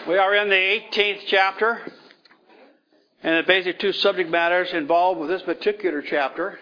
We are in the 18th chapter, and the basic two subject matters involved with this particular chapter.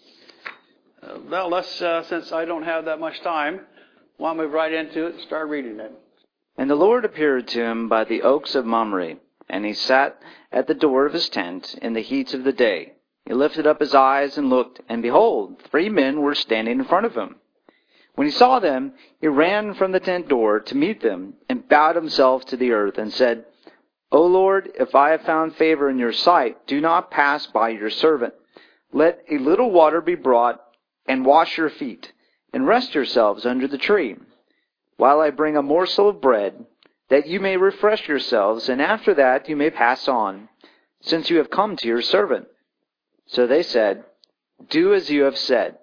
Since I don't have that much time, why don't we move right into it and start reading it. And the Lord appeared to him by the oaks of Mamre, and he sat at the door of his tent in the heat of the day. He lifted up his eyes and looked, and behold, 3 men were standing in front of him. When he saw them, he ran from the tent door to meet them, and bowed himself to the earth, and said, O Lord, if I have found favor in your sight, do not pass by your servant. Let a little water be brought, and wash your feet, and rest yourselves under the tree, while I bring a morsel of bread, that you may refresh yourselves, and after that you may pass on, since you have come to your servant. So they said, Do as you have said.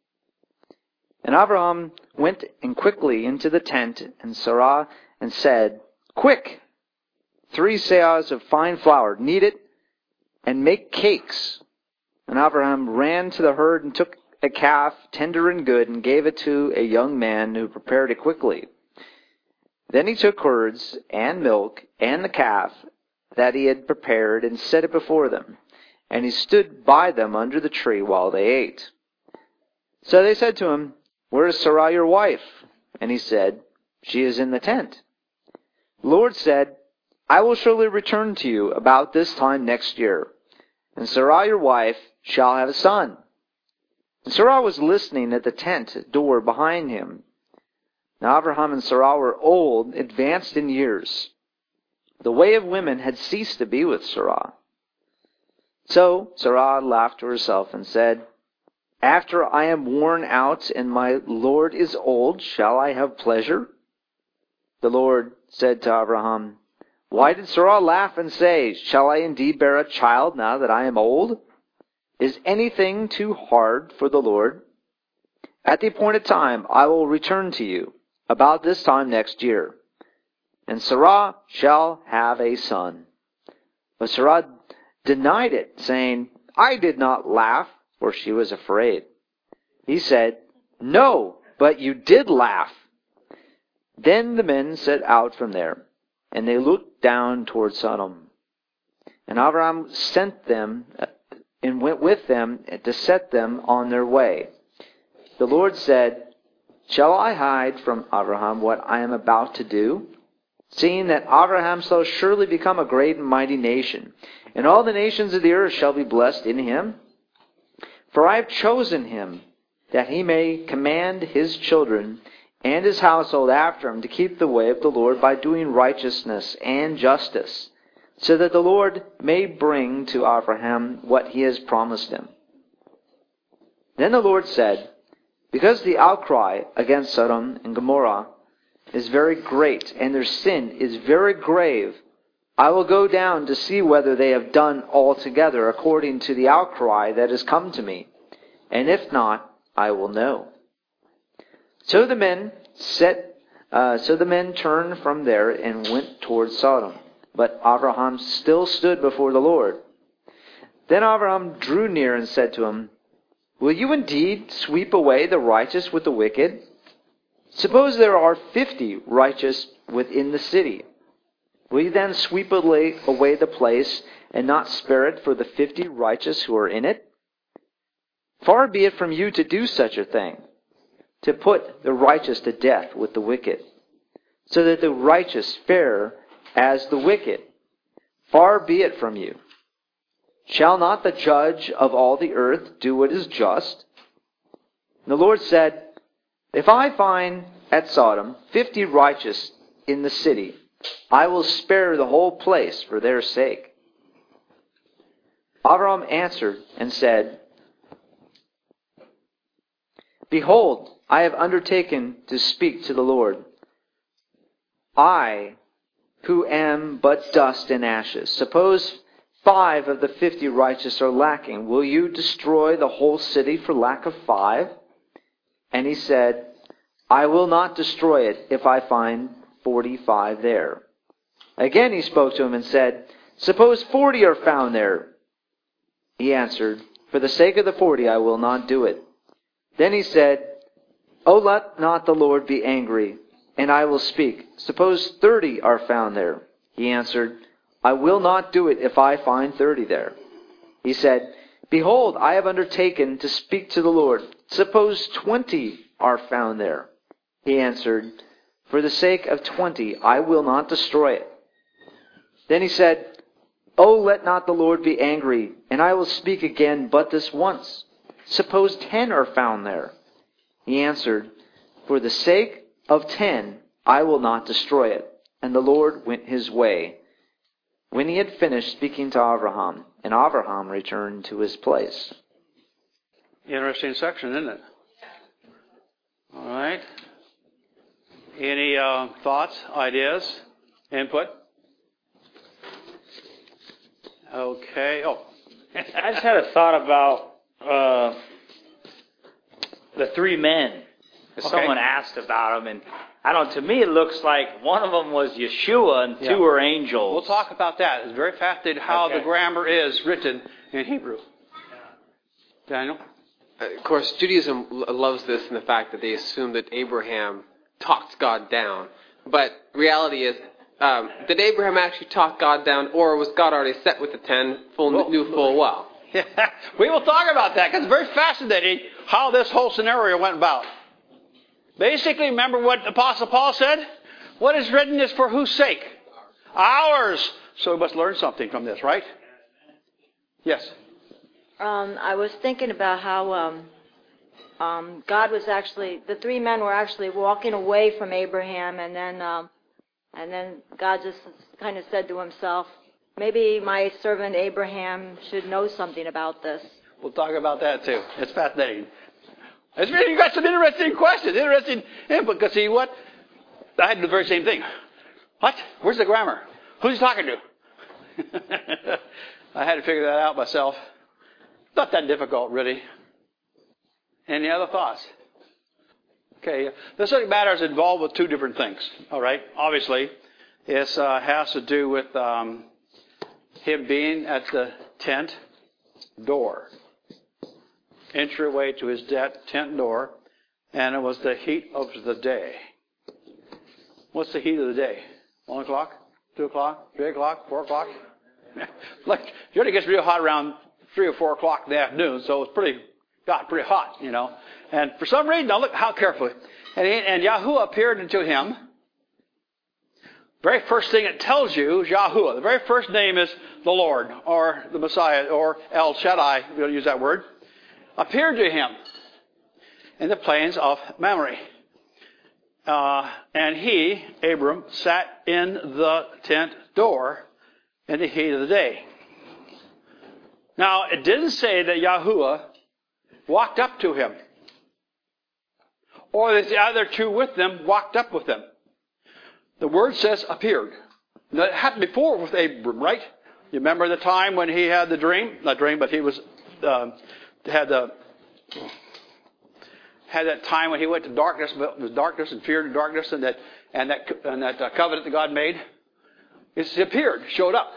And Abraham went in quickly into the tent, and Sarah, and said, Quick, 3 seahs of fine flour, knead it, and make cakes. And Abraham ran to the herd and took a calf, tender and good, and gave it to a young man who prepared it quickly. Then he took curds and milk and the calf that he had prepared and set it before them. And he stood by them under the tree while they ate. So they said to him, Where is Sarah your wife? And he said, She is in the tent. The Lord said, I will surely return to you about this time next year, and Sarah your wife shall have a son. And Sarah was listening at the tent door behind him. Now Abraham and Sarah were old, advanced in years. The way of women had ceased to be with Sarah. So Sarah laughed to herself and said, After I am worn out and my Lord is old, shall I have pleasure? The Lord said to Abraham, Why did Sarah laugh and say, Shall I indeed bear a child now that I am old? Is anything too hard for the Lord? At the appointed time I will return to you, about this time next year, and Sarah shall have a son. But Sarah denied it, saying, I did not laugh, for she was afraid. He said, No, but you did laugh. Then the men set out from there, and they looked down toward Sodom. And Abraham sent them and went with them to set them on their way. The Lord said, Shall I hide from Abraham what I am about to do? Seeing that Abraham shall surely become a great and mighty nation, and all the nations of the earth shall be blessed in him. For I have chosen him, that he may command his children and his household after him to keep the way of the Lord by doing righteousness and justice, so that the Lord may bring to Abraham what he has promised him. Then the Lord said, Because the outcry against Sodom and Gomorrah is very great, and their sin is very grave, I will go down to see whether they have done altogether according to the outcry that has come to me, and if not, I will know. So the men turned from there and went toward Sodom. But Abraham still stood before the Lord. Then Abraham drew near and said to him, Will you indeed sweep away the righteous with the wicked? Suppose there are 50 righteous within the city. Will you then sweep away the place and not spare it for the 50 righteous who are in it? Far be it from you to do such a thing, to put the righteous to death with the wicked, so that the righteous fare as the wicked. Far be it from you. Shall not the judge of all the earth do what is just? And the Lord said, If I find at Sodom 50 righteous in the city, I will spare the whole place for their sake. Abraham answered and said, Behold, I have undertaken to speak to the Lord. I, who am but dust and ashes, suppose 5 of the 50 righteous are lacking. Will you destroy the whole city for lack of 5? And he said, I will not destroy it if I find 45 there. Again he spoke to him and said, Suppose 40 are found there. He answered, For the sake of the 40 I will not do it. Then he said, Oh, let not the Lord be angry, and I will speak. Suppose 30 are found there. He answered, I will not do it if I find 30 there. He said, Behold, I have undertaken to speak to the Lord. Suppose 20 are found there. He answered, For the sake of 20, I will not destroy it. Then he said, Oh, let not the Lord be angry, and I will speak again but this once. Suppose 10 are found there. He answered, For the sake of 10, I will not destroy it. And the Lord went his way. When he had finished speaking to Abraham, and Abraham returned to his place. Interesting section, isn't it? All right. Any thoughts, ideas, input? Okay. Oh. I just had a thought about the 3 men. Okay. Someone asked about them, and I don't know, to me it looks like one of them was Yeshua and 2 were angels. We'll talk about that. It's very fascinating how Okay. the grammar is written in Hebrew. Daniel? Of course, Judaism loves this in the fact that they assume that Abraham talked God down. But reality is, did Abraham actually talk God down, or was God already set with the 10, knew full well? We will talk about that because it's very fascinating how this whole scenario went about. Basically, remember what Apostle Paul said? What is written is for whose sake? Ours. So we must learn something from this, right? Yes. I was thinking about how God was actually, the 3 men were actually walking away from Abraham, and then God just kind of said to himself, maybe my servant Abraham should know something about this. We'll talk about that too. It's fascinating. It's really, you got some interesting questions, interesting input. Because see what? I had the very same thing. What? Where's the grammar? Who's he talking to? I had to figure that out myself. Not that difficult, really. Any other thoughts? Okay, the subject matter is involved with 2 different things. All right, obviously, it has to do with him being at the tent door, entryway to his tent door, and it was the heat of the day. What's the heat of the day? 1 o'clock, 2 o'clock, 3 o'clock, 4 o'clock? Like, it really gets real hot around 3 or 4 o'clock in the afternoon, so it's pretty hot, you know. And for some reason, now look how carefully. And Yahuwah appeared unto him. Very first thing it tells you is Yahuwah. The very first name is the Lord, or the Messiah, or El Shaddai, if you'll use that word. Appeared to him in the plains of Mamre. And he, Abram, sat in the tent door in the heat of the day. Now, it didn't say that Yahuwah walked up to him, or that the other 2 with them walked up with them. The word says appeared. Now, it happened before with Abram, right? You remember the time when he had the dream? Not dream, but he was had that time when he went to darkness, but it was darkness and feared darkness, and that covenant that God made. It appeared, showed up.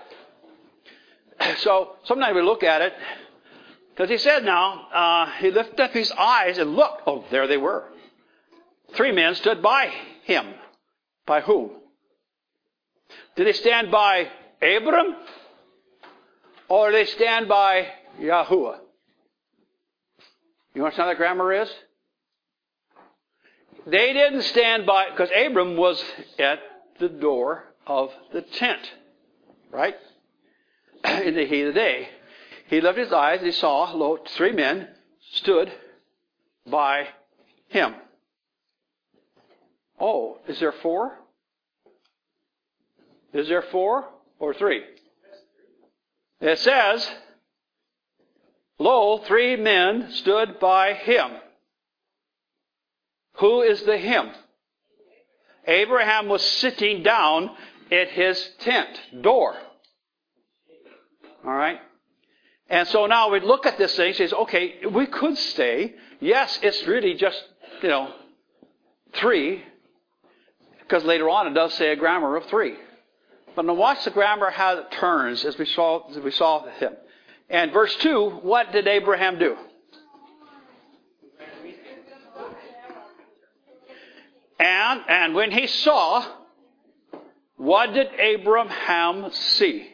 So sometimes we look at it, because he said now, he lifted up his eyes and looked. Oh, there they were. 3 men stood by him. By whom? Did they stand by Abram? Or did they stand by Yahuwah? You understand what grammar is? They didn't stand by, because Abram was at the door of the tent, right? In the heat of the day. He lifted his eyes and he saw, lo, 3 men stood by him. Oh, is there 4? Is there 4 or 3? It says, lo, 3 men stood by him. Who is the him? Abraham was sitting down at his tent door. All right? And so now we look at this thing and says, okay, we could say, yes, it's really just, 3, because later on it does say a grammar of 3. But now watch the grammar how it turns as we saw him. And verse 2, what did Abraham do? And when he saw, What did Abraham see?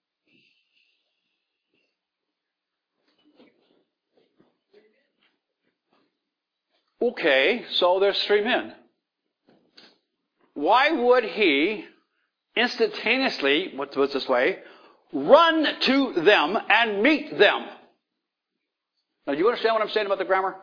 Okay, so there's 3 men. Why would he instantaneously, let's put it this way, run to them and meet them? Now, do you understand what I'm saying about the grammar?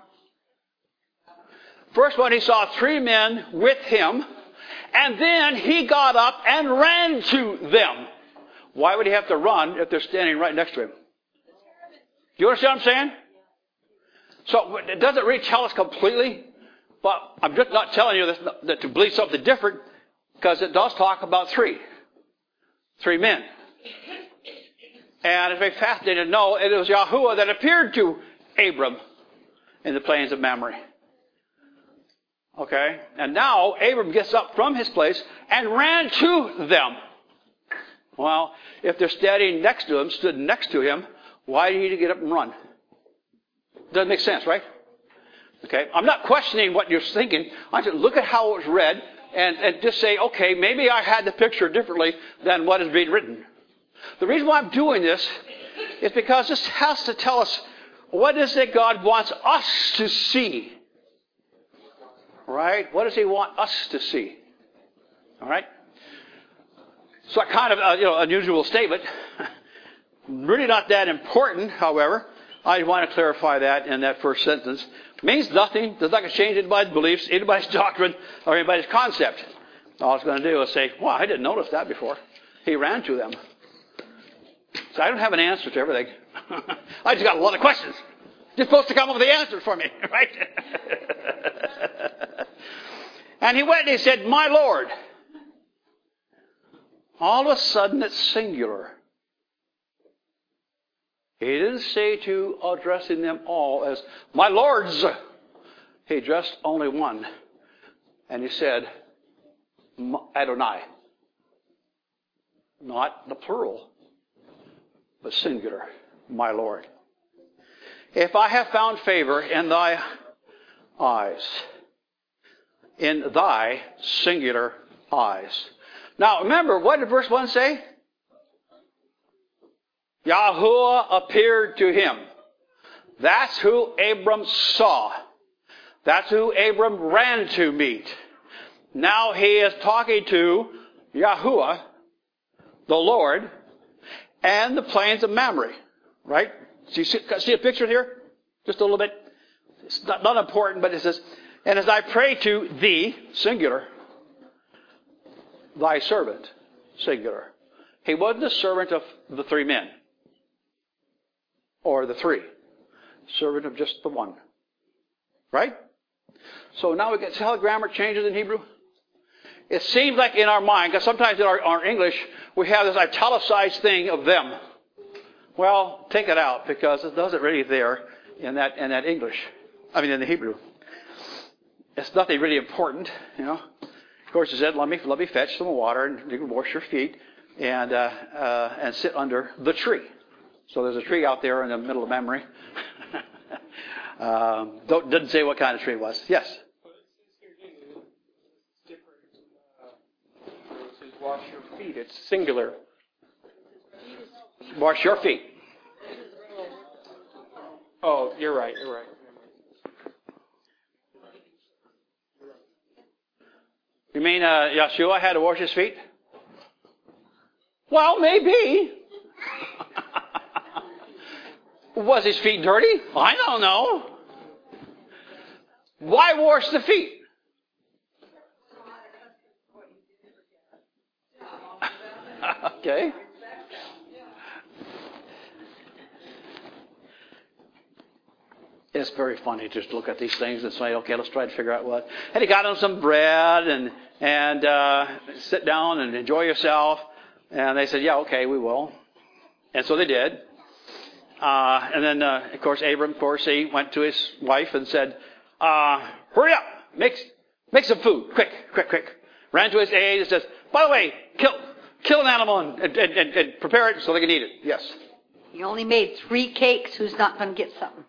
First one, he saw 3 men with him, and then he got up and ran to them. Why would he have to run if they're standing right next to him? Do you understand what I'm saying? So it doesn't really tell us completely, but I'm just not telling you this, that to believe something different, because it does talk about 3 men. And it's very fascinating to know it was Yahuwah that appeared to Abram in the plains of Mamre. Okay? And now Abram gets up from his place and ran to them. Well, if they're standing next to him, stood next to him, why did he get up and run? Doesn't make sense, right? Okay? I'm not questioning what you're thinking. I just look at how it was read and just say, okay, maybe I had the picture differently than what is being written. The reason why I'm doing this is because this has to tell us what is it God wants us to see. Right? What does He want us to see? All right? So a kind of unusual statement. Really not that important, however. I want to clarify that in that first sentence. Means nothing. Does not change anybody's beliefs, anybody's doctrine, or anybody's concept. All it's going to do is say, wow, I didn't notice that before. He ran to them. So I don't have an answer to everything. I just got a lot of questions. You're supposed to come up with the answers for me, right? And he went and he said, my Lord. All of a sudden it's singular. He didn't say to addressing them all as, my lords. He addressed only one. And he said, Adonai. Not the plural, but singular, my Lord. If I have found favor in thy eyes, in thy singular eyes. Now remember, what did verse 1 say? Yahuwah appeared to him. That's who Abram saw. That's who Abram ran to meet. Now he is talking to Yahuwah, the Lord, and the plains of Mamre. Right? So you see a picture here? Just a little bit. It's not important, but it says, and as I pray to thee, singular, thy servant, singular. He wasn't a servant of the 3 men. Or the 3. Servant of just the one. Right? So now we get, see how the grammar changes in Hebrew? It seems like in our mind, because sometimes in our English, we have this italicized thing of them. Well, take it out, because it doesn't really there in that English. I mean, in the Hebrew. It's nothing really important, you know. Of course, he said, let me fetch some water and you can wash your feet and sit under the tree. So there's a tree out there in the middle of Mamre. Doesn't say what kind of tree it was. Yes? It's different. It says wash your feet. It's singular. Wash your feet. Oh, you're right. You mean Yeshua had to wash his feet? Well, maybe. Was his feet dirty? I don't know. Why wash the feet? Okay. It's very funny just to look at these things and say, okay, let's try to figure out what. And he got him some bread and sit down and enjoy yourself. And they said, yeah, okay, we will. And so they did. And then, of course, Abram, he went to his wife and said, hurry up, make some food, quick. Ran to his aide and says, by the way, kill an animal and prepare it so they can eat it. Yes. You only made 3 cakes. Who's not going to get something?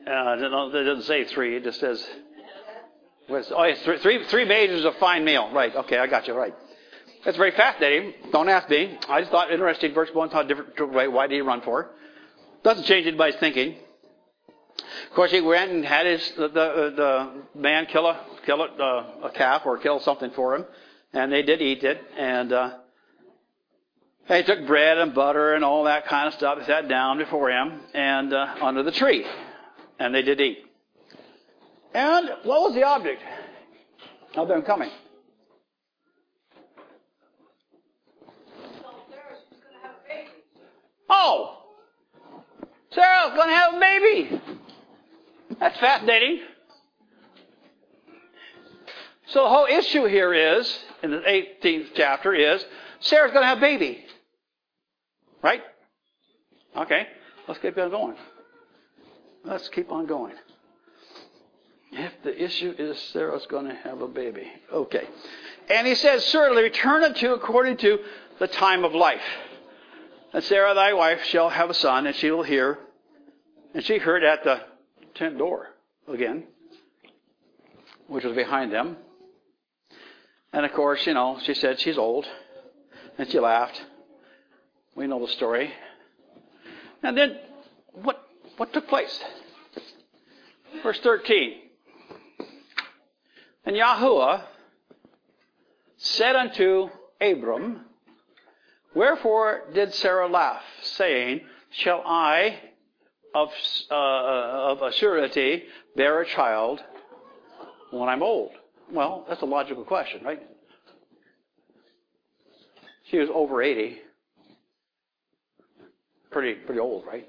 It doesn't say 3. It just says, it's three measures of fine meal. Right. Okay, I got you. Right. That's very fascinating. Don't ask me. I just thought interesting. Verse 1, how different way. Why did he run for? Doesn't change anybody's thinking. Of course, he went and had the man kill a calf or kill something for him, and they did eat it. And they took bread and butter and all that kind of stuff. They sat down before him and under the tree, and they did eat. And what was the object of them coming? Oh, Sarah's going to have a baby. That's fascinating. So the whole issue here is, in the 18th chapter, is Sarah's going to have a baby. Right? Okay, let's keep on going. Let's keep on going. If the issue is Sarah's going to have a baby. Okay. And he says, certainly return unto according to the time of life. And Sarah thy wife shall have a son, and she will hear. And she heard at the tent door again, which was behind them. And of course, she said she's old. And she laughed. We know the story. And then, what took place? Verse 13. And Yahuwah said unto Abram, wherefore did Sarah laugh, saying, shall I of a surety bear a child when I'm old? Well, that's a logical question, right? She was over 80. Pretty old, right?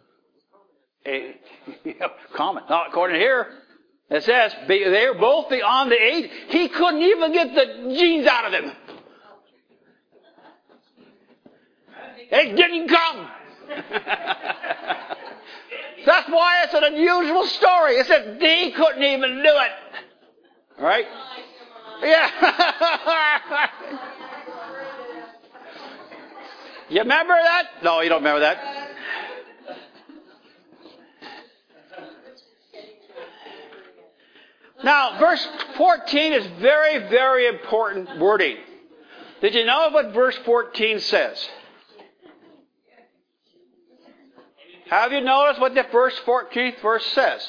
Common. Now, according to here, it says they're both beyond the age. He couldn't even get the genes out of them. It didn't come. That's why it's an unusual story. It said they couldn't even do it. All right? Yeah. You remember that? No, you don't remember that. Now, verse 14 is very, very important wording. Did you know what verse 14 says? Have you noticed what the verse 14th verse says?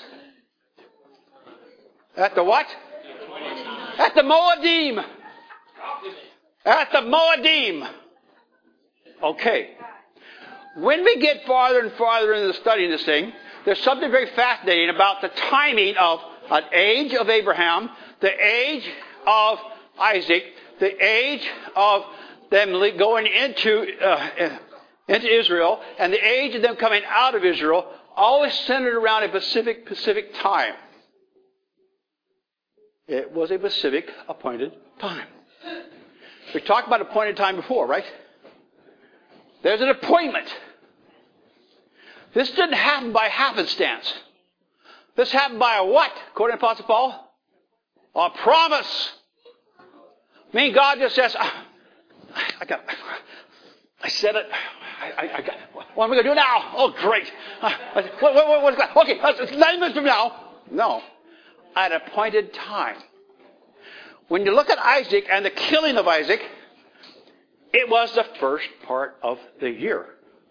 At the what? At the Moedim. At the Moedim. Okay. When we get farther and farther into studying this thing, there's something very fascinating about the timing of an age of Abraham, the age of Isaac, the age of them going into Israel, and the age of them coming out of Israel, always centered around a Pacific time. It was a Pacific appointed time. We talked about appointed time before, right? There's an appointment. This didn't happen by happenstance. This happened by a what, according to Apostle Paul? A promise. I mean, God just says, I said it. What am I going to do now? Oh, great. What's that? Okay, it's 9 minutes from now. No. At an appointed time. When you look at Isaac and the killing of Isaac, it was the first part of the year.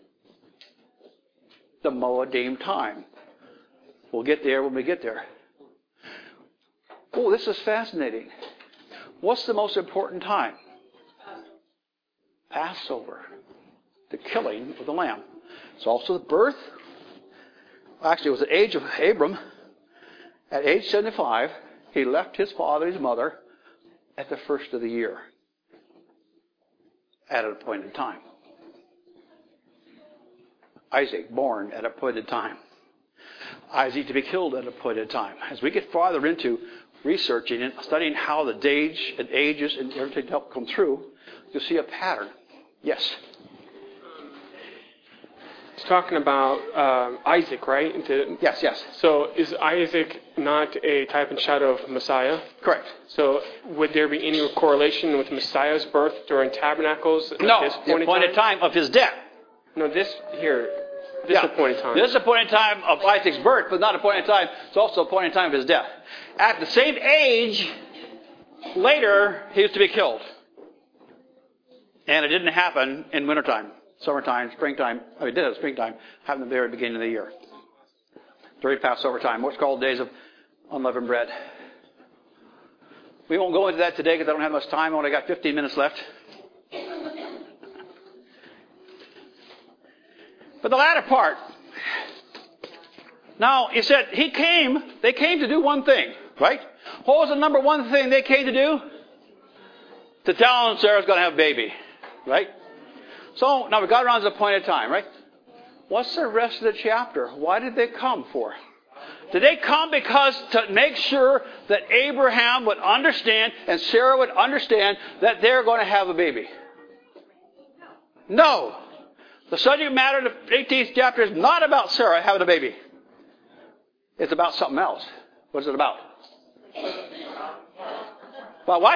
The Moedim time. We'll get there when we get there. Oh, this is fascinating. What's the most important time? Passover. The killing of the lamb. It's also the birth. Actually, it was the age of Abram. At age 75, he left his father and his mother at the first of the year. At an appointed time. Isaac, born at an appointed time. Isaac to be killed at an appointed time. As we get farther into researching and studying how the days and ages and everything help come through, you'll see a pattern. Yes? It's talking about Isaac, right? Yes. So is Isaac not a type and shadow of Messiah? Correct. So would there be any correlation with Messiah's birth during Tabernacles? No, the appointed time of his death. No, this here. This is a point in time. This is a point in time of Isaac's birth, but not a point in time. It's also a point in time of his death. At the same age, later, he was to be killed. And it didn't happen in wintertime, summertime, springtime. It did have springtime. Happened at the very beginning of the year. During Passover time. What's called days of unleavened bread. We won't go into that today because I don't have much time. I only got 15 minutes left. But the latter part. Now, you said they came to do one thing, right? What was the number one thing they came to do? To tell them Sarah's going to have a baby, right? So, now we got around to the point of time, right? What's the rest of the chapter? Why did they come for? Did they come because to make sure that Abraham would understand and Sarah would understand that they're going to have a baby? No. The subject matter of the 18th chapter is not about Sarah having a baby. It's about something else. What is it about? About what?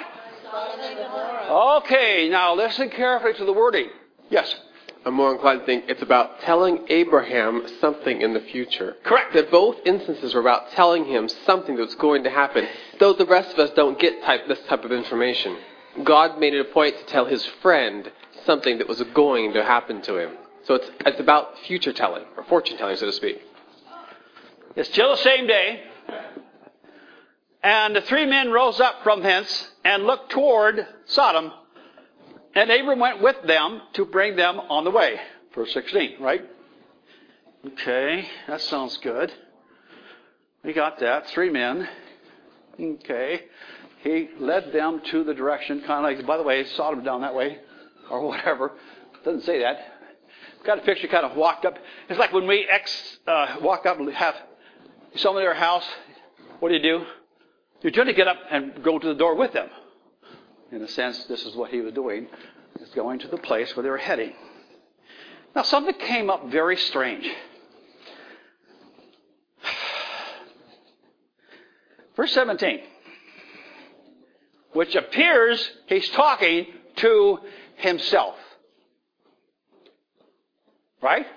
Okay, now listen carefully to the wording. Yes? I'm more inclined to think it's about telling Abraham something in the future. Correct. That both instances were about telling him something that's going to happen, though the rest of us don't get this type of information. God made it a point to tell his friend something that was going to happen to him. So it's about future telling, or fortune telling, so to speak. It's still the same day. And the three men rose up from thence and looked toward Sodom. And Abram went with them to bring them on the way. Verse 16, right? Okay, that sounds good. We got that. Three men. Okay. He led them to the direction, kind of like, by the way, Sodom down that way, or whatever. Doesn't say that. Got a picture, kind of walked up. It's like when we walk up and have someone at our house. What do? You try to get up and go to the door with them. In a sense, this is what he was doing. He's going to the place where they were heading. Now, something came up very strange. Verse 17. Which appears he's talking to himself. Right?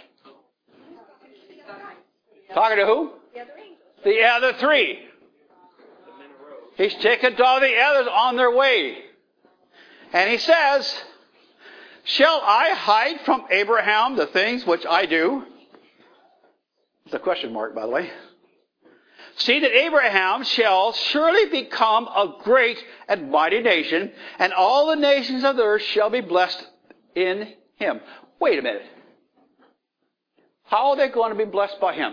Talking to who? The other three. He's taken to all the others on their way. And he says, shall I hide from Abraham the things which I do? It's a question mark, by the way. See that Abraham shall surely become a great and mighty nation, and all the nations of the earth shall be blessed in him. Wait a minute. How are they going to be blessed by him?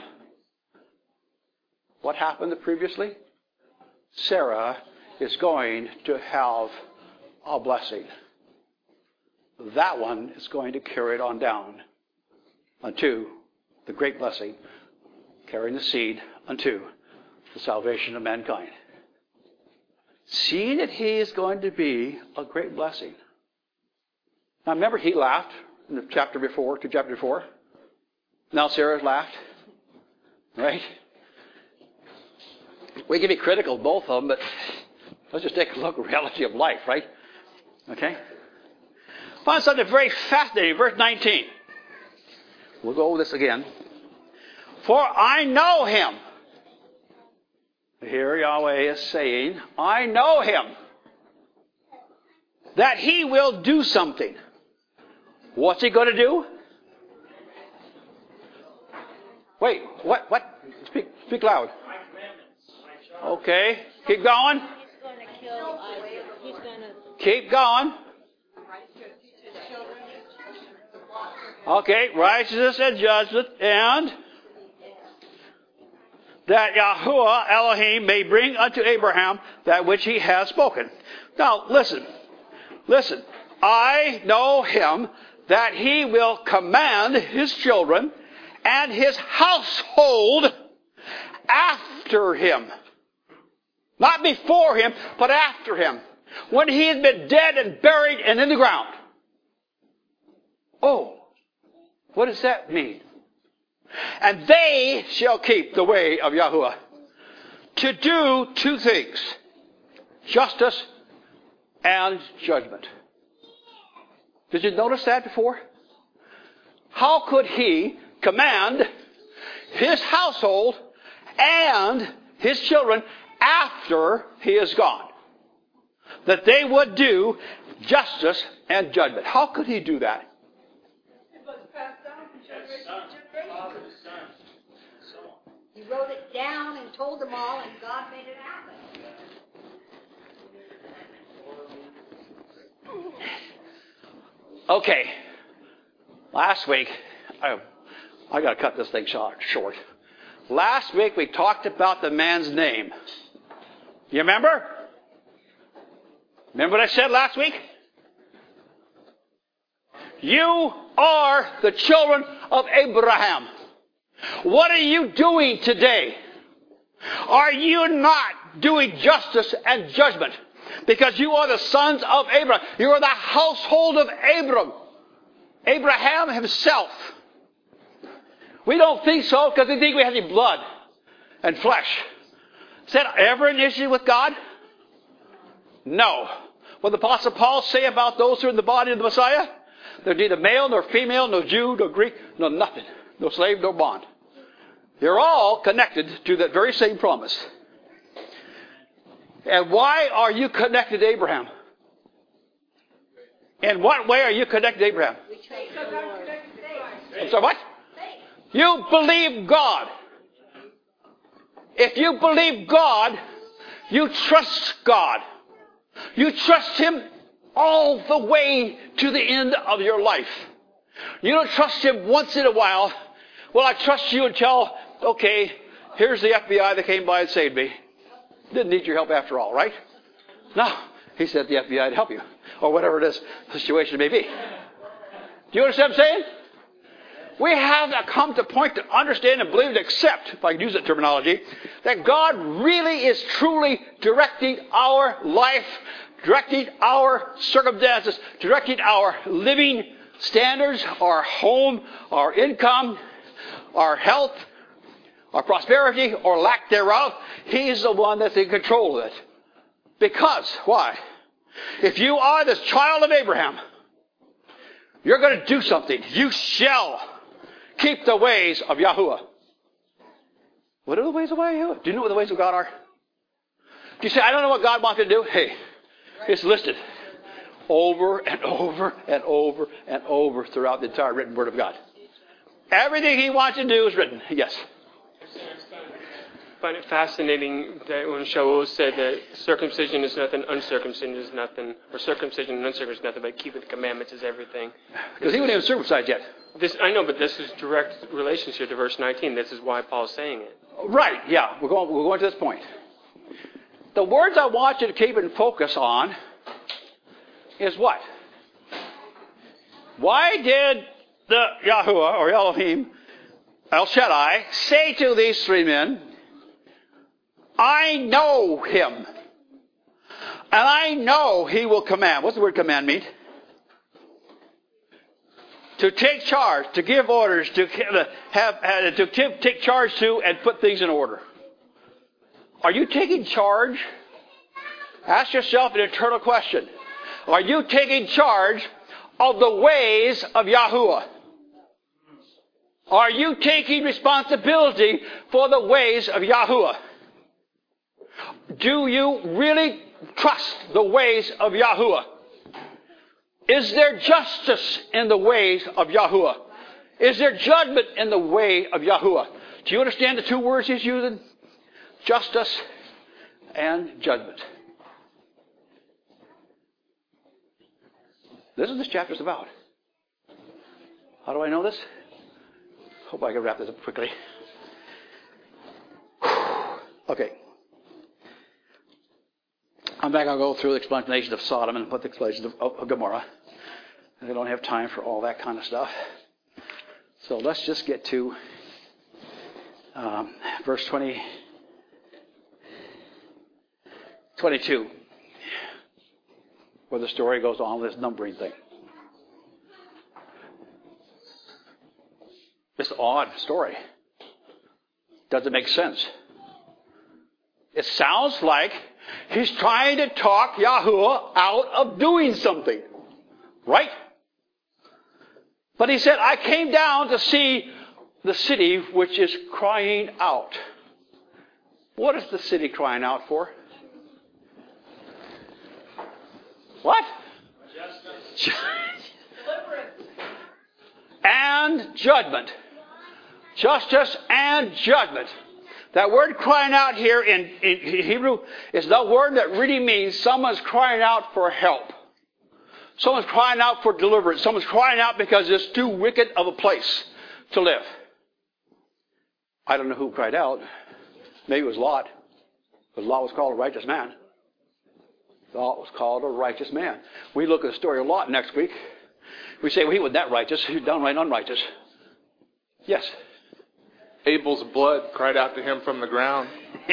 What happened previously? Sarah is going to have a blessing. That one is going to carry it on down unto the great blessing, carrying the seed unto the salvation of mankind. See that he is going to be a great blessing. Now remember, he laughed in the chapter before, Now Sarah's laughed. Right? We can be critical of both of them, but let's just take a look at the reality of life, right? Okay? Find something very fascinating. Verse 19. We'll go over this again. For I know him. Here Yahweh is saying, I know him. That he will do something. What's he going to do? Wait, what? Speak loud. Okay, keep going. He's going to kill Isaac. He's going to... Keep going. Okay, righteousness and judgment, and that Yahuwah Elohim may bring unto Abraham that which he has spoken. Now, listen. I know him that he will command his children and his household after him. Not before him, but after him. When he has been dead and buried and in the ground. Oh, what does that mean? And they shall keep the way of Yahuwah to do two things. Justice and judgment. Did you notice that before? How could he command his household and his children after he is gone. That they would do justice and judgment. How could he do that? It was passed down from generation to generation. He wrote it down and told them all, and God made it happen. Okay. Last week, I got to cut this thing short. Last week we talked about the man's name. You remember? Remember what I said last week? You are the children of Abraham. What are you doing today? Are you not doing justice and judgment? Because you are the sons of Abraham. You are the household of Abraham himself. We don't think so because we think we have any blood and flesh. Is that ever an issue with God? No. What did the Apostle Paul say about those who are in the body of the Messiah? They're neither male nor female, no Jew, no Greek, no nothing. No slave, no bond. They're all connected to that very same promise. And why are you connected to Abraham? In what way are you connected to Abraham? I'm sorry, what? You believe God. If you believe God, you trust God. You trust Him all the way to the end of your life. You don't trust Him once in a while. Well, I trust you until, okay, here's the FBI that came by and saved me. Didn't need your help after all, right? No, He sent the FBI to help you. Or whatever it is, the situation may be. Do you understand what I'm saying? We have to come to a point to understand and believe and accept, if I can use that terminology, that God really is truly directing our life, directing our circumstances, directing our living standards, our home, our income, our health, our prosperity, or lack thereof. He's the one that's in control of it. Because, why? If you are this child of Abraham, you're going to do something. You shall keep the ways of Yahuwah. What are the ways of Yahuwah? Do you know what the ways of God are? Do you say, I don't know what God wants me to do? Hey, it's listed over and over and over and over throughout the entire written Word of God. Everything He wants to do is written. Yes. I find it fascinating that when Shaul said that circumcision is nothing, uncircumcision is nothing, or circumcision and uncircumcision is nothing, but keeping the commandments is everything. Because he wasn't even circumcised yet. I know, but this is direct relationship to verse 19. This is why Paul's saying it. Right, yeah. We're going to this point. The words I want you to keep in focus on is what? Why did the Yahuwah, or Elohim, El Shaddai, say to these three men, I know Him, and I know He will command. What's the word command mean? To take charge, to give orders, to take charge to and put things in order. Are you taking charge? Ask yourself an eternal question. Are you taking charge of the ways of Yahuwah? Are you taking responsibility for the ways of Yahuwah? Do you really trust the ways of Yahuwah? Is there justice in the ways of Yahuwah? Is there judgment in the way of Yahuwah? Do you understand the two words he's using? Justice and judgment. This is what this chapter is about. How do I know this? Hope I can wrap this up quickly. Okay. I'm not going to go through the explanation of Sodom and put the explanation of Gomorrah. I don't have time for all that kind of stuff. So let's just get to verse 22, where the story goes on with this numbering thing. It's an odd story. Doesn't make sense. It sounds like he's trying to talk Yahuwah out of doing something. Right? But he said, I came down to see the city which is crying out. What is the city crying out for? What? Justice. And judgment. Justice and judgment. That word crying out here in Hebrew is the word that really means someone's crying out for help. Someone's crying out for deliverance. Someone's crying out because it's too wicked of a place to live. I don't know who cried out. Maybe it was Lot. Because Lot was called a righteous man. Lot was called a righteous man. We look at the story of Lot next week. We say, well, he wasn't that righteous. He was downright unrighteous. Yes. Abel's blood cried out to him from the ground.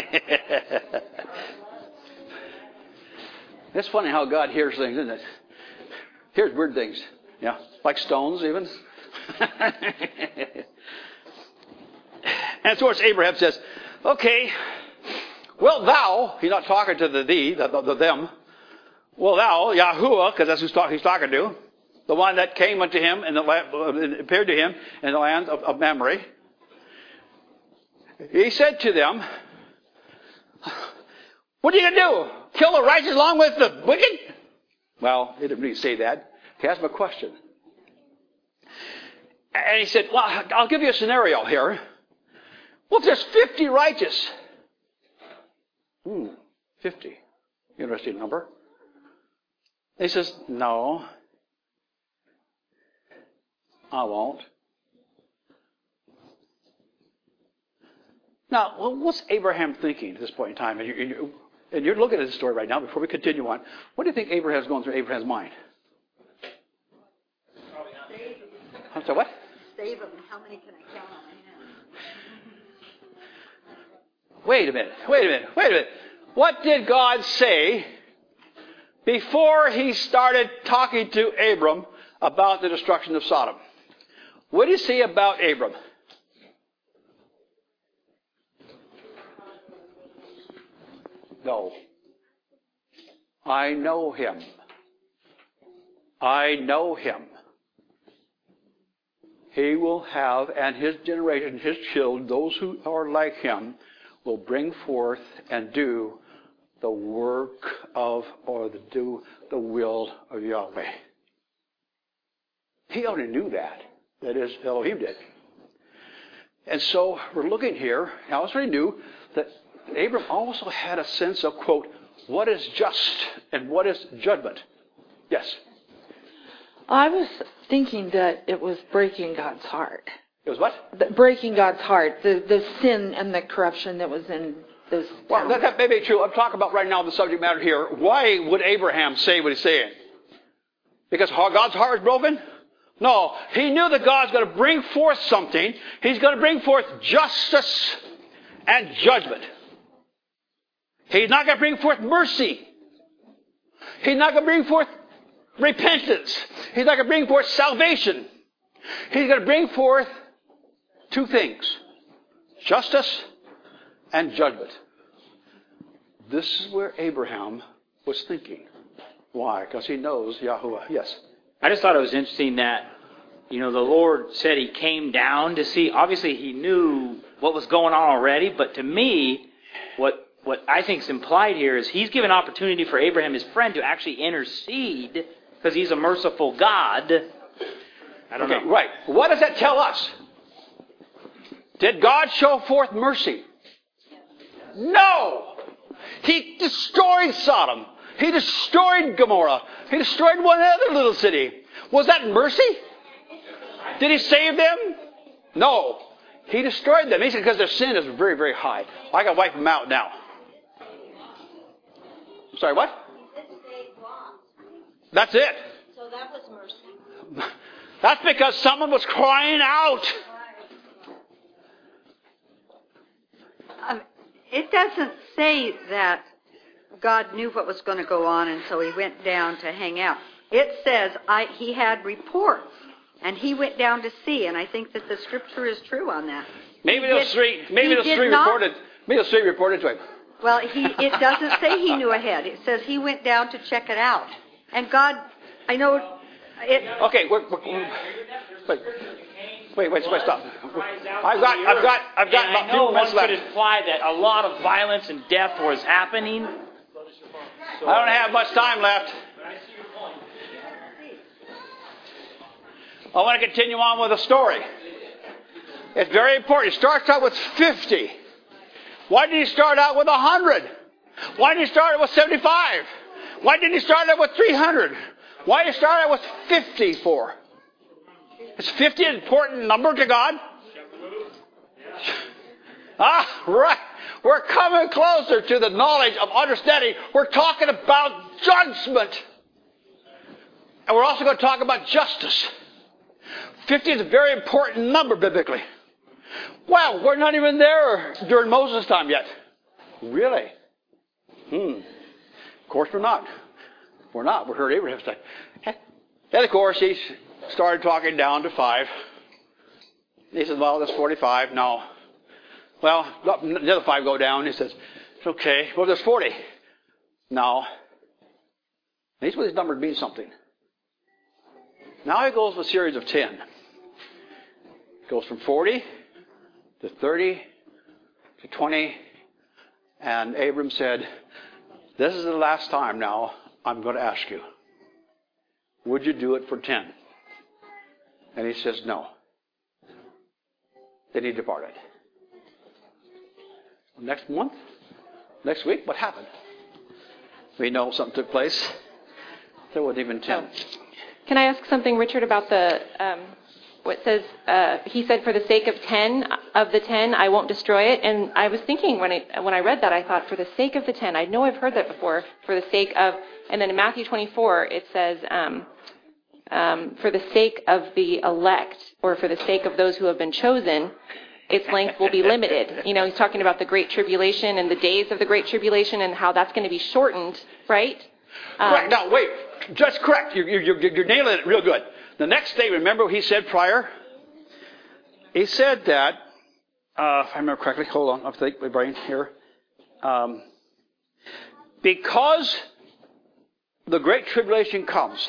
It's funny how God hears things, isn't it? Hears weird things. Yeah. Like stones, even. And so Abraham says, okay, well, thou, he's not talking to the them. Well, thou, Yahuwah, because that's who he's talking to, the one that came unto him and appeared to him in the land of Mamre. He said to them, what are you going to do? Kill the righteous along with the wicked? Well, he didn't really say that. He asked him a question. And he said, well, I'll give you a scenario here. Well, if there's 50 righteous. 50. Interesting number. He says, no, I won't. Now, what's Abraham thinking at this point in time? And you're looking at this story right now before we continue on. What do you think Abraham's going through Abraham's mind? I'm sorry, what? Save them. How many can I count on my hand? Wait a minute. What did God say before he started talking to Abram about the destruction of Sodom? What did he say about Abram? No. I know him. He will have, and his generation, his children, those who are like him, will bring forth and do the work of, or do the will of Yahweh. He already knew that. That is, Elohim did. And so we're looking here, I already knew that Abram also had a sense of, quote, what is just and what is judgment. Yes? I was thinking that it was breaking God's heart. It was what? Breaking God's heart, the sin and the corruption that was in those towns. Well, that may be true. I'm talking about right now the subject matter here. Why would Abraham say what he's saying? Because God's heart is broken? No. He knew that God's going to bring forth something. He's going to bring forth justice and judgment. He's not going to bring forth mercy. He's not going to bring forth repentance. He's not going to bring forth salvation. He's going to bring forth two things. Justice and judgment. This is where Abraham was thinking. Why? Because he knows Yahuwah. Yes. I just thought it was interesting that, the Lord said he came down to see. Obviously, he knew what was going on already. But to me, what I think is implied here is he's given opportunity for Abraham, his friend, to actually intercede because he's a merciful God. I don't know. Right. What does that tell us? Did God show forth mercy? No. He destroyed Sodom. He destroyed Gomorrah. He destroyed one other little city. Was that mercy? Did he save them? No. He destroyed them. He said because their sin is very, very high. I got to wipe them out now. I'm sorry, what? That's it. So that was mercy. That's because someone was crying out. It doesn't say that God knew what was going to go on, and so he went down to hang out. It says he had reports, and he went down to see, and I think that the scripture is true on that. Maybe those three reported to him. Well, it doesn't say he knew ahead. It says he went down to check it out. And God, I know it... Okay, Wait, stop. Cries out I've to got the earth. about And I 2 know one minutes could left. imply that a lot of violence and death was happening. So, I don't have much time left. I want to continue on with the story. It's very important. It starts out with 50. Why did he start out with 100? Why did he start out with 75? Why didn't he start out with 300? Why did he start out with 50 for? Is 50 an important number to God? Right. We're coming closer to the knowledge of understanding. We're talking about judgment. And we're also going to talk about justice. 50 is a very important number biblically. Well, we're not even there during Moses' time yet. Really? Of course we're not. We're not. We heard Abraham's time. And of course he started talking down to 5. He said, well, there's 45 now. Well, the other 5 go down. He says, it's okay. Well, there's 40 now. And these numbers mean something. Now he goes with a series of 10. It goes from 40 to 30 to 20. And Abram said, this is the last time now I'm going to ask you. Would you do it for 10? And he says, no. Then he departed. Next month? Next week? What happened? We know something took place. There wasn't even 10. Can I ask something, Richard, about the what says? He said, "For the sake of 10 of the 10, I won't destroy it." And I was thinking when I read that, I thought, "For the sake of the 10." I know I've heard that before. For the sake of, and then in Matthew 24, it says, "For the sake of the elect, or for the sake of those who have been chosen, its length will be limited." You know, he's talking about the Great Tribulation and the days of the Great Tribulation and how that's going to be shortened, right? Correct. Now, wait. Just correct. You're nailing it real good. The next thing, remember what he said prior? He said that, if I remember correctly, hold on, I'll think my brain here. Because the Great Tribulation comes,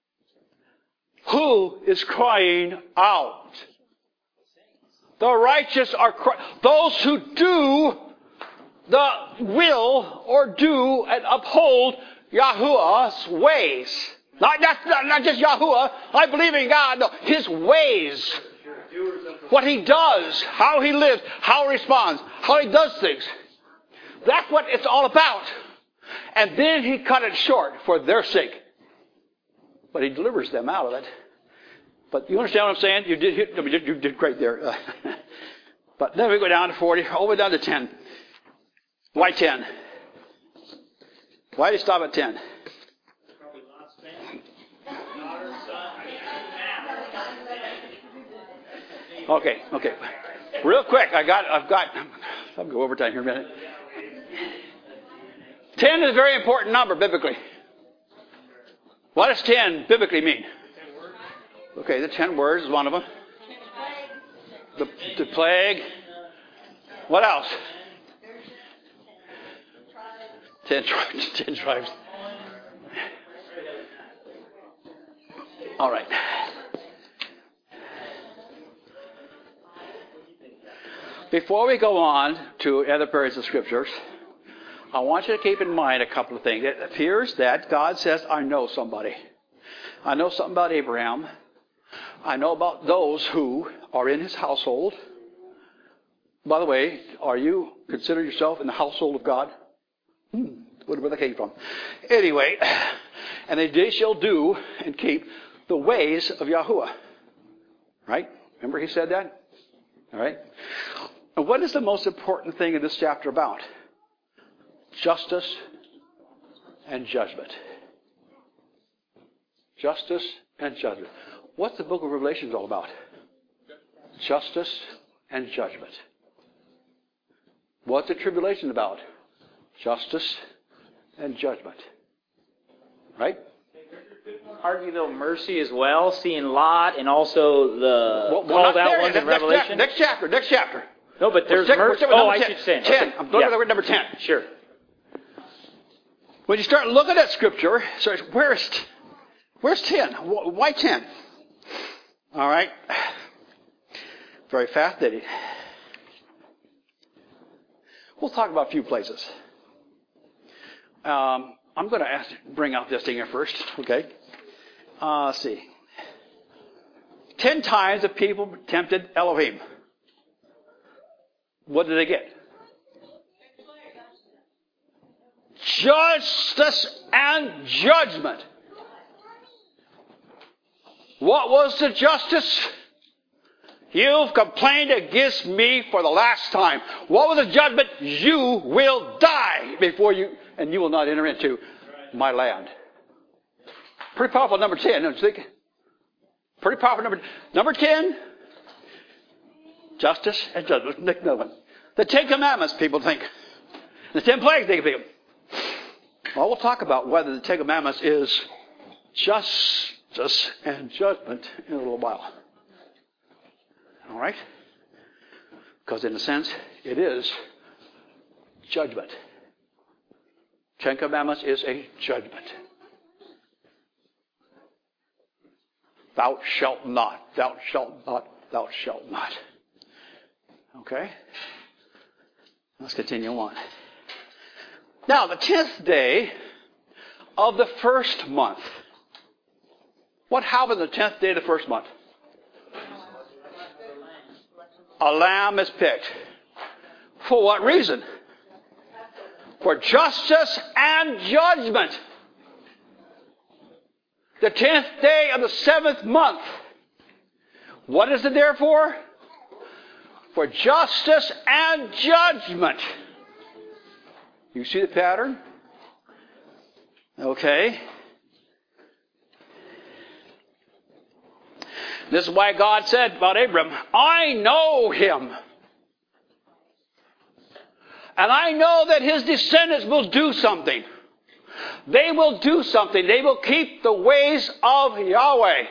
who is crying out? The righteous are crying. Those who do the will or do and uphold Yahuwah's ways. Not just Yahuwah. I believe in God. No, His ways. What He does. How He lives. How He responds. How He does things. That's what it's all about. And then He cut it short for their sake. But He delivers them out of it. But you understand what I'm saying? You did great there. But then we go down to 40. All the way down to 10. Why 10? Why did he stop at 10? Okay. Real quick, I've got, I'll go overtime here a minute. 10 is a very important number biblically. What does 10 biblically mean? Okay, the 10 words is one of them. The plague. What else? 10 tribes. All right. Before we go on to other periods of scriptures, I want you to keep in mind a couple of things. It appears that God says, I know somebody. I know something about Abraham. I know about those who are in his household. By the way, are you consider yourself in the household of God? Where that came from. Anyway, and they shall do and keep the ways of Yahuwah. Right? Remember he said that? All right. And what is the most important thing in this chapter about? Justice and judgment. Justice and judgment. What's the book of Revelation all about? Justice and judgment. What's the tribulation about? Justice and judgment. Right? Argue though mercy as well, seeing Lot and also the called out ones in Revelation. Next chapter. No, but there's mercy. Oh, I should say 10. I'm looking at number 10. Sure. When you start looking at Scripture, so where's 10? Why 10? All right. Very fascinating. We'll talk about a few places. I'm going to bring out this thing here first, okay? Let's see. 10 times the people tempted Elohim. What did they get? Justice and judgment. What was the justice? You've complained against me for the last time. What was the judgment? You will die before you, and you will not enter into my land. Pretty powerful number 10, don't you think? Pretty powerful number 10. Justice and judgment. The 10 Commandments, people think. The 10 plagues, they think. Well, we'll talk about whether the 10 Commandments is justice and judgment in a little while. All right? Because in a sense, it is judgment. 10 Commandments is a judgment. Thou shalt not, thou shalt not, thou shalt not. Okay? Let's continue on. Now, the 10th day of the first month. What happened the 10th day of the first month? A lamb is picked. For what reason? For justice and judgment. The 10th day of the 7th month. What is it there for? For justice and judgment. You see the pattern? Okay. This is why God said about Abram, I know him. And I know that his descendants will do something. They will do something. They will keep the ways of Yahweh.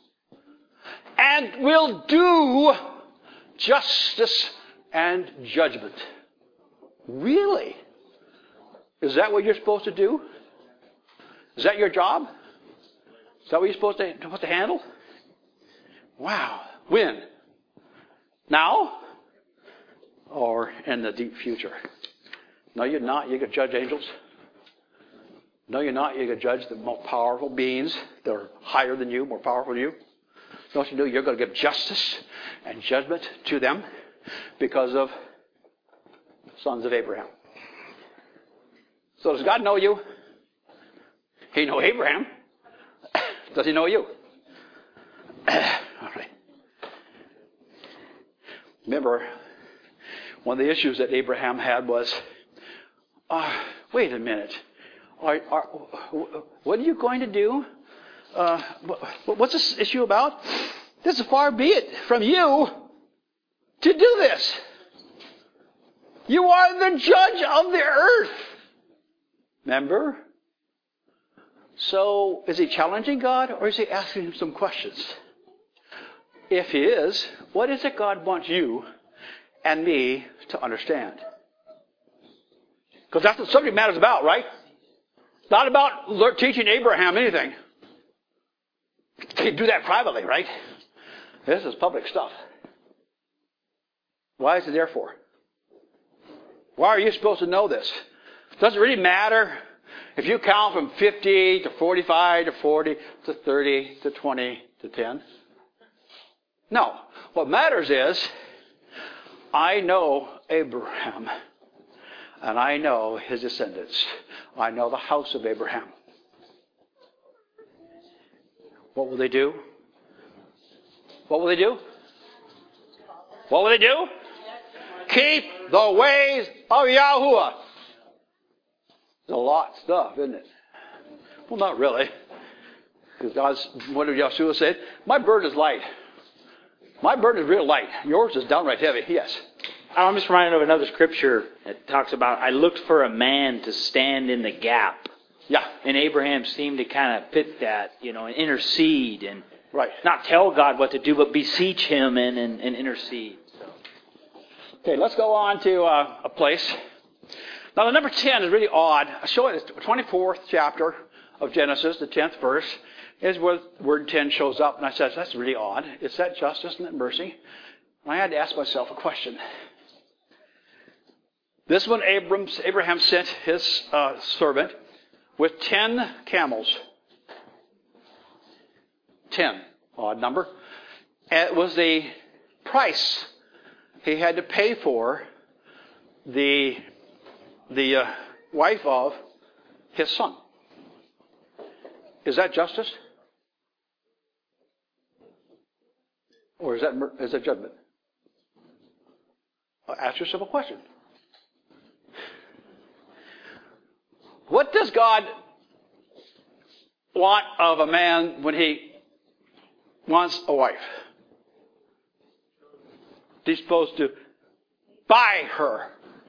And will do justice and judgment. Really? Is that what you're supposed to do? Is that your job? Is that what you're supposed to handle? Wow. When? Now? Or in the deep future? No, you're not. You're going to judge angels. No, you're not. You're going to judge the most powerful beings that are higher than you, more powerful than you. Don't you know you're going to give justice and judgment to them because of sons of Abraham. So does God know you? He know Abraham. Does he know you? All right. Remember, one of the issues that Abraham had was, wait a minute. What are you going to do? What's this issue about? This is far be it from you to do this. You are the judge of the earth. Remember? So, is he challenging God or is he asking him some questions? If he is, what is it God wants you and me to understand? Because that's what subject matter is about, right? It's not about teaching Abraham anything. You do that privately, right? This is public stuff. Why is it there for? Why are you supposed to know this? Does it really matter if you count from 50 to 45 to 40 to 30 to 20 to 10? No. What matters is, I know Abraham, and I know his descendants. I know the house of Abraham. What will they do? What will they do? What will they do? Keep the ways of Yahuwah. It's a lot of stuff, isn't it? Well, not really. Because what did Yeshua say? My burden is light. My burden is real light. Yours is downright heavy. Yes. I'm just reminded of another scripture that talks about, I looked for a man to stand in the gap. Yeah. And Abraham seemed to kind of fit that, and intercede and right. Not tell God what to do, but beseech him and intercede. So. Okay, let's go on to a place. Now, the number 10 is really odd. I show it, the 24th chapter of Genesis, the 10th verse, is where the word 10 shows up. And I said, that's really odd. Is that justice and that mercy? I had to ask myself a question. This one, Abraham sent his servant with 10 camels. 10, odd number. And it was the price he had to pay for the wife of his son. Is that justice? Or is that judgment? Ask yourself a question. What does God want of a man when he wants a wife? He's supposed to buy her.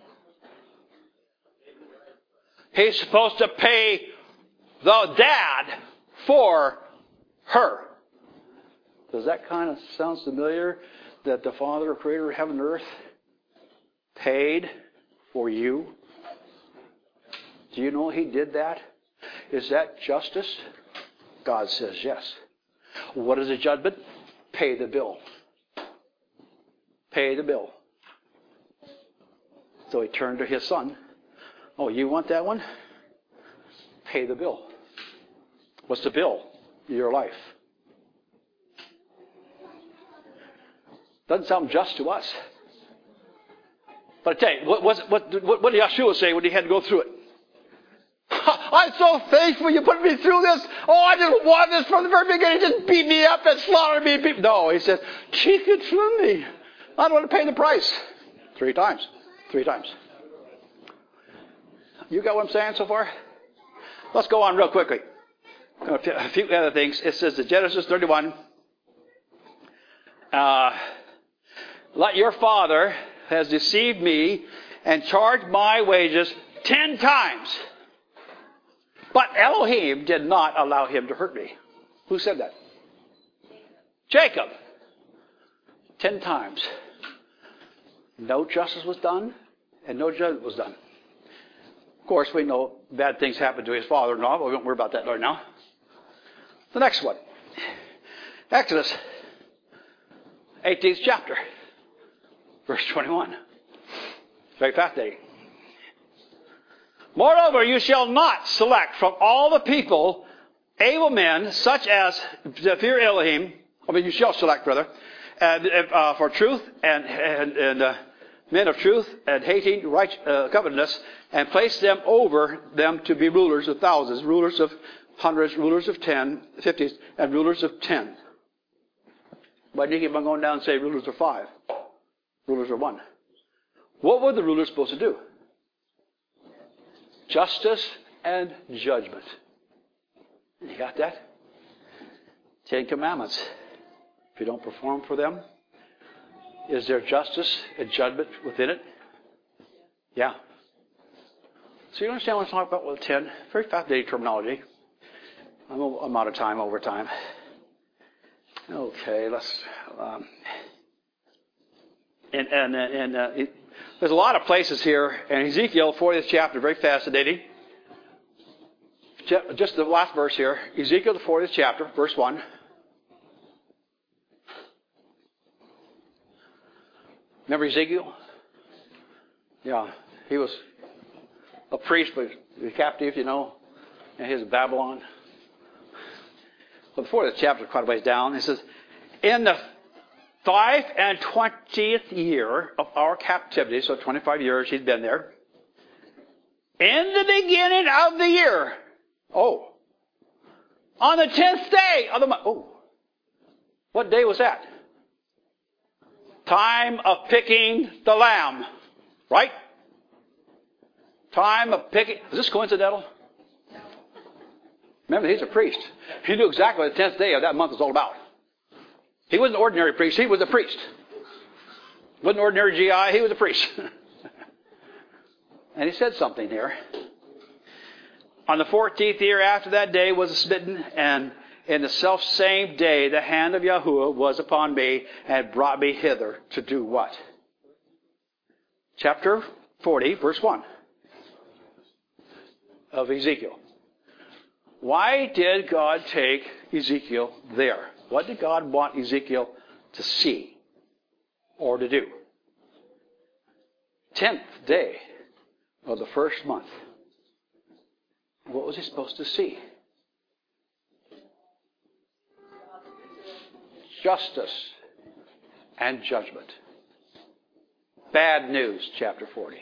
He's supposed to pay the dad for her. Does that kind of sound familiar? That the Father, Creator of heaven and earth, paid for you? Do you know He did that? Is that justice? God says yes. What is a judgment? Pay the bill. Pay the bill. So he turned to his son. Oh, you want that one? Pay the bill. What's the bill? Your life. Doesn't sound just to us. But I tell you, what did Yeshua say when he had to go through it? I'm so thankful you put me through this. Oh, I just wanted this from the very beginning. Just beat me up and slaughtered me. No, he said, take it from me. I don't want to pay the price. 3 times. 3 times. You got what I'm saying so far? Let's go on real quickly. A few other things. It says in Genesis 31, let your father has deceived me and charged my wages 10 times. But Elohim did not allow him to hurt me. Who said that? Jacob. 10 times. No justice was done and no judgment was done. Of course, we know bad things happened to his father-in-law, but we won't worry about that right now. The next one. Exodus, 18th chapter, verse 21. Very fascinating. Moreover, you shall not select from all the people able men such as fear Elohim. You shall select, brother, for truth and men of truth and hating covetousness, and place them over them to be rulers of thousands, rulers of hundreds, rulers of 10, 50s, and rulers of 10. Why do you keep on going down and say rulers of 5? Rulers of 1. What were the rulers supposed to do? Justice and judgment. You got that? 10 Commandments. If you don't perform for them, is there justice and judgment within it? Yeah. So you understand what I'm talking about with 10? Very fascinating terminology. I'm out of time over time. Okay, let's... there's a lot of places here, and Ezekiel, 40th chapter, very fascinating. Just the last verse here, Ezekiel, the 40th chapter, verse 1. Remember Ezekiel? Yeah, he was a priest, but he was captive, and he was in Babylon. Well, the 40th chapter is quite a ways down. It says, in the 25th year of our captivity, so 25 years he's been there, in the beginning of the year, on the 10th day of the month, what day was that? Time of picking the lamb, right? Time of picking. Is this coincidental? Remember, he's a priest. He knew exactly what the 10th day of that month was all about. He wasn't an ordinary priest. He was a priest. Wasn't an ordinary GI. He was a priest. And he said something here. On the 14th year after that day was smitten, and in the selfsame day the hand of Yahuwah was upon me and brought me hither to do what? Chapter 40, verse 1 of Ezekiel. Why did God take Ezekiel there? What did God want Ezekiel to see? or to do. 10th day of the first month. What was he supposed to see? Justice and judgment. Bad news, chapter 40.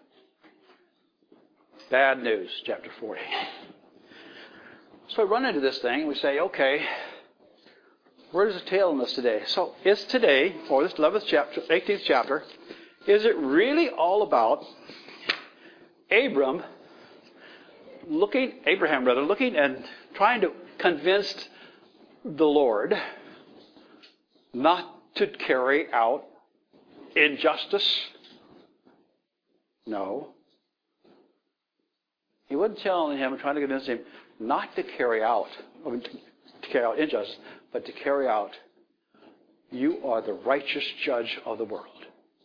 Bad news, chapter 40. So we run into this thing and we say, okay, where's the tail in this today? So is today, or this 11th chapter, 18th chapter, is it really all about Abraham looking and trying to convince the Lord not to carry out injustice? No. He wasn't telling him, trying to convince him not to carry out injustice, but to carry out, you are the righteous judge of the world.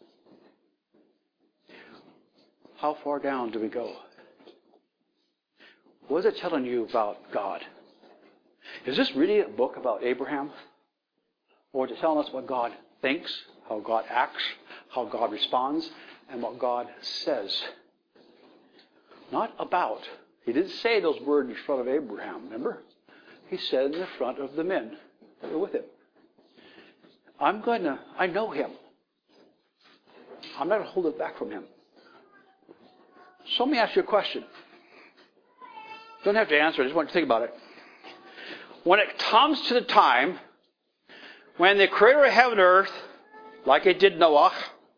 How far down do we go? What is it telling you about God? Is this really a book about Abraham? Or is it telling us what God thinks, how God acts, how God responds, and what God says? Not about. He didn't say those words in front of Abraham, remember? He said in the front of the men that were with him. I know him. I'm not going to hold it back from him. So let me ask you a question. Don't have to answer, I just want you to think about it. When it comes to the time when the Creator of heaven and earth, like it did Noah,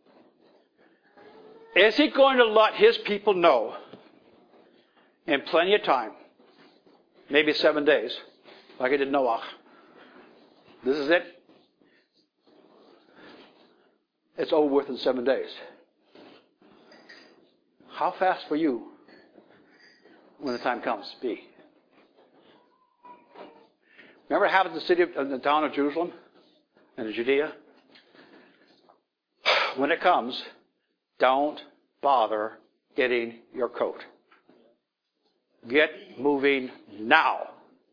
is he going to let his people know in plenty of time, maybe 7 days, like it did Noah, this is it? It's over with in 7 days. How fast for you when the time comes to be? Remember what happened in the town of Jerusalem and in Judea? When it comes, don't bother getting your coat. Get moving now.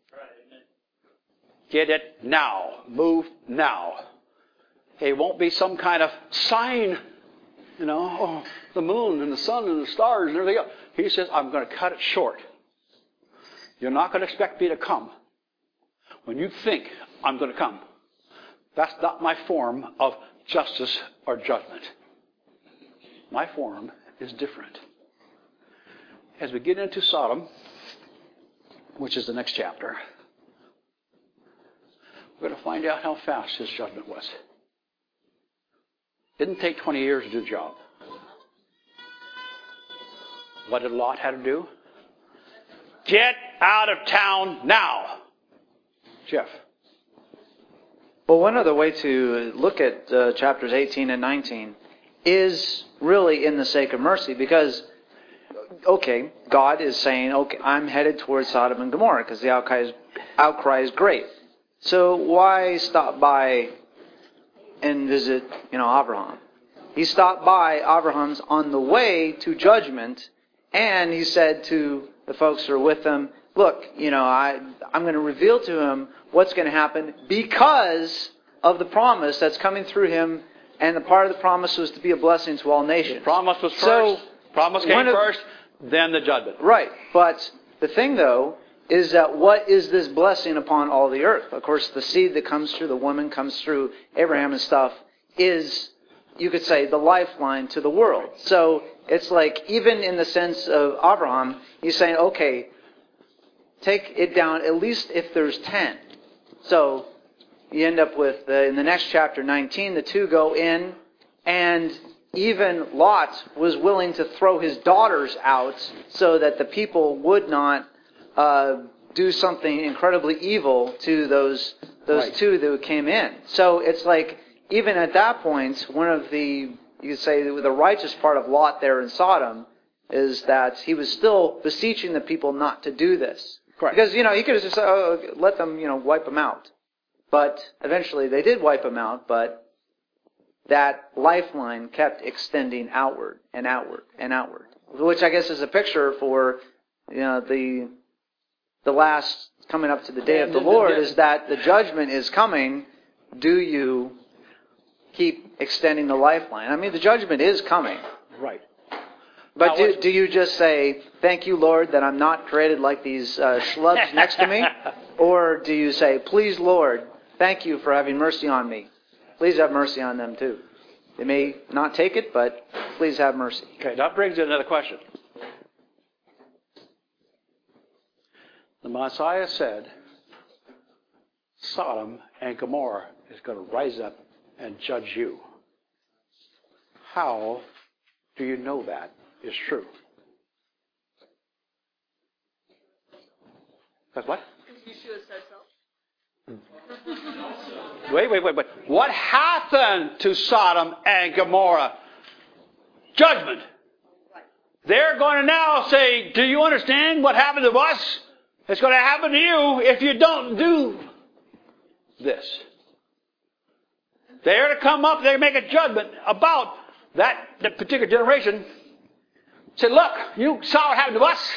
Get it now. Move now. It won't be some kind of sign, the moon and the sun and the stars and everything else. He says, I'm going to cut it short. You're not going to expect me to come when you think I'm going to come. That's not my form of justice or judgment. My form is different. As we get into Sodom, which is the next chapter, we're going to find out how fast his judgment was. Didn't take 20 years to do the job. What did Lot have to do? Get out of town now. Jeff. Well, one other way to look at chapters 18 and 19 is really in the sake of mercy, because, okay, God is saying, okay, I'm headed towards Sodom and Gomorrah because the outcry is great. So why stop by and visit, Abraham? He stopped by Abraham's on the way to judgment, and he said to the folks who are with him, look, I'm going to reveal to him what's going to happen because of the promise that's coming through him, and the part of the promise was to be a blessing to all nations. The promise was first. Promise came first, then the judgment. Right. But the thing, though, is that what is this blessing upon all the earth? Of course, the seed that comes through the woman, comes through Abraham and stuff, is, you could say, the lifeline to the world. So it's like, even in the sense of Abraham, he's saying, okay, take it down at least if there's 10. So you end up with, in the next chapter, 19, the two go in, and even Lot was willing to throw his daughters out so that the people would not do something incredibly evil to those right. Two that came in. So it's like, even at that point, one of the, you could say, the righteous part of Lot there in Sodom is that he was still beseeching the people not to do this. Correct. Because, he could have just let them, wipe them out. But eventually they did wipe them out, but that lifeline kept extending outward and outward and outward. Which I guess is a picture for, the last, coming up to the day of the Lord, is that the judgment is coming. Do you keep extending the lifeline. I mean, the judgment is coming. Right. But Now, do you just say, thank you, Lord, that I'm not created like these schlubs next to me? Or do you say, please, Lord, thank you for having mercy on me. Please have mercy on them too. They may not take it, but please have mercy. Okay, that brings in another question. The Messiah said Sodom and Gomorrah is going to rise up and judge you. How do you know that is true? That's what? Yeshua said so. Wait. What happened to Sodom and Gomorrah? Judgment. They're going to now say, do you understand what happened to us? It's going to happen to you if you don't do this. They're to come up, they make a judgment about that particular generation. Say, look, you saw what happened to us.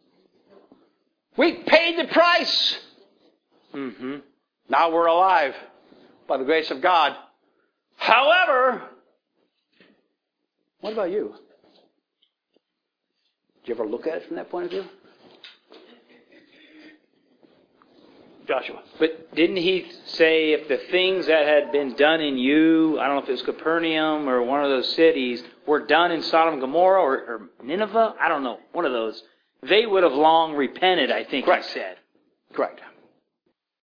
We paid the price. Mm-hmm. Now we're alive by the grace of God. However, what about you? Did you ever look at it from that point of view? Joshua. But didn't he say if the things that had been done in you, I don't know if it was Capernaum or one of those cities, were done in Sodom and Gomorrah or Nineveh? I don't know. One of those. They would have long repented, I think Correct. he said. Correct.